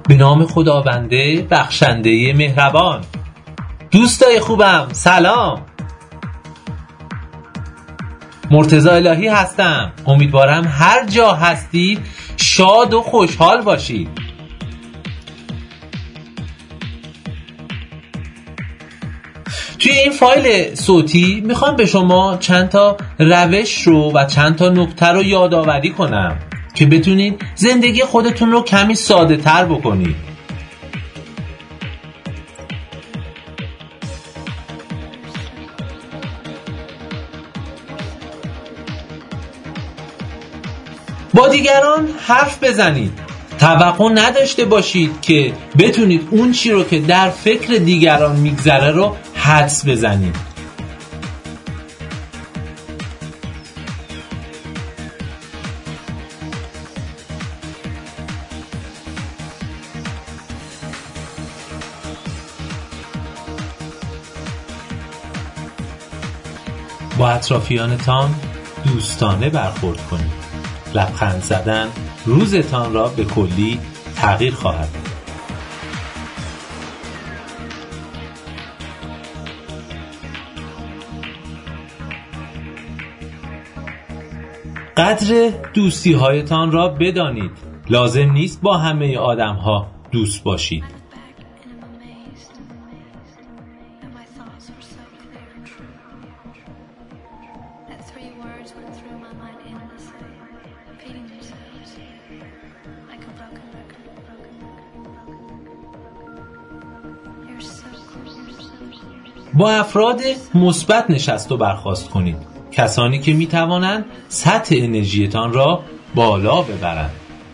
به نام خداونده بخشنده مهربان. دوستای خوبم سلام، مرتضی الهی هستم. امیدوارم هر جا هستید شاد و خوشحال باشید. توی این فایل صوتی میخوام به شما چند تا روش رو و چند تا نکته رو یادآوری کنم که بتونید زندگی خودتون رو کمی ساده تر بکنید. با دیگران حرف بزنید. توقع نداشته باشید که بتونید اون چی رو که در فکر دیگران میگذره رو حدس بزنید. با اطرافیانتان دوستانه برخورد کنید. لبخند زدن روزتان را به کلی تغییر خواهد داد. قدر دوستی هایتان را بدانید. لازم نیست با همه آدم ها دوست باشید. با افراد مثبت نشست و برخاست کنید. کسانی که می توانند سطح انرژیتان را بالا ببرند.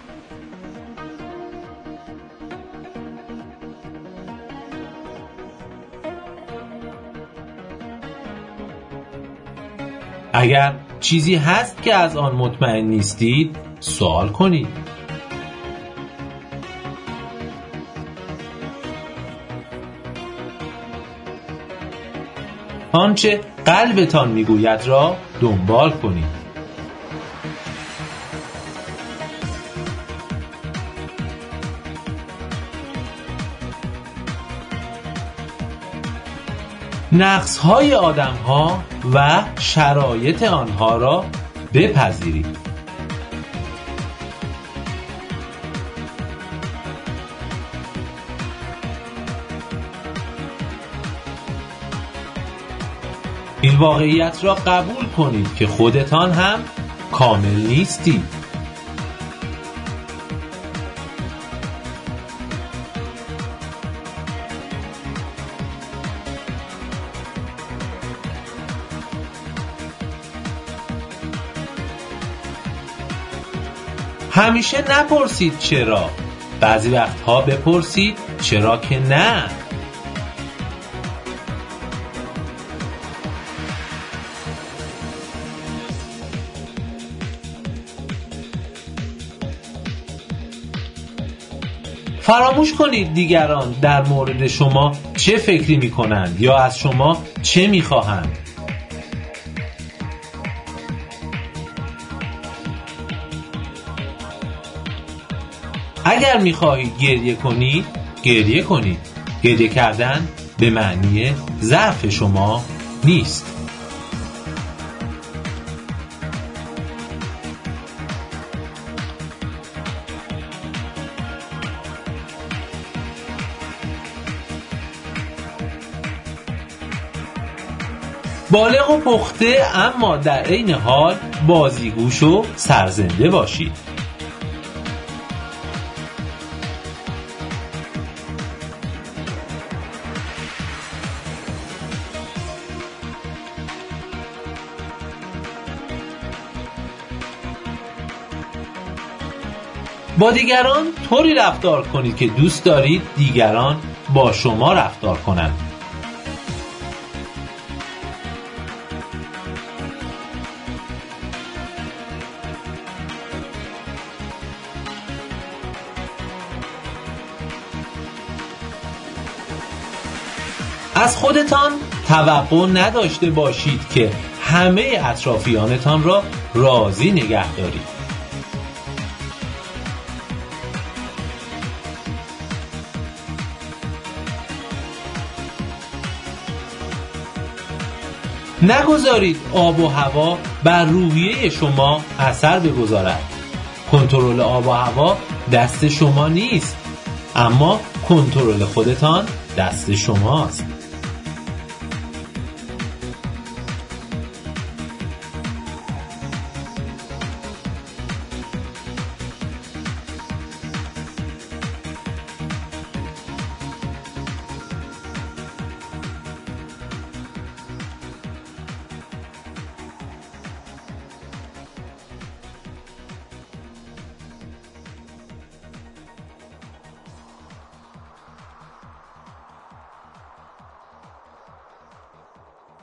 اگر چیزی هست که از آن مطمئن نیستید، سوال کنید. آنچه قلبتان میگوید را دنبال کنید. نقص‌های آدم‌ها و شرایط آنها را بپذیرید. این واقعیت را قبول کنید که خودتان هم کامل نیستید. همیشه نپرسید چرا، بعضی وقتها بپرسید چرا که نه. فراموش کنید دیگران در مورد شما چه فکری میکنند یا از شما چه میخواهند. اگر میخواهید گریه کنید، گریه کنید. گریه کردن به معنی ضعف شما نیست. بالغ و پخته اما در عین حال بازیگوش و سرزنده باشید. با دیگران طوری رفتار کنید که دوست دارید دیگران با شما رفتار کنند. از خودتان توقع نداشته باشید که همه اطرافیانتان را راضی نگه دارید. نگذارید آب و هوا بر روحیه شما اثر بگذارد. کنترل آب و هوا دست شما نیست، اما کنترل خودتان دست شماست.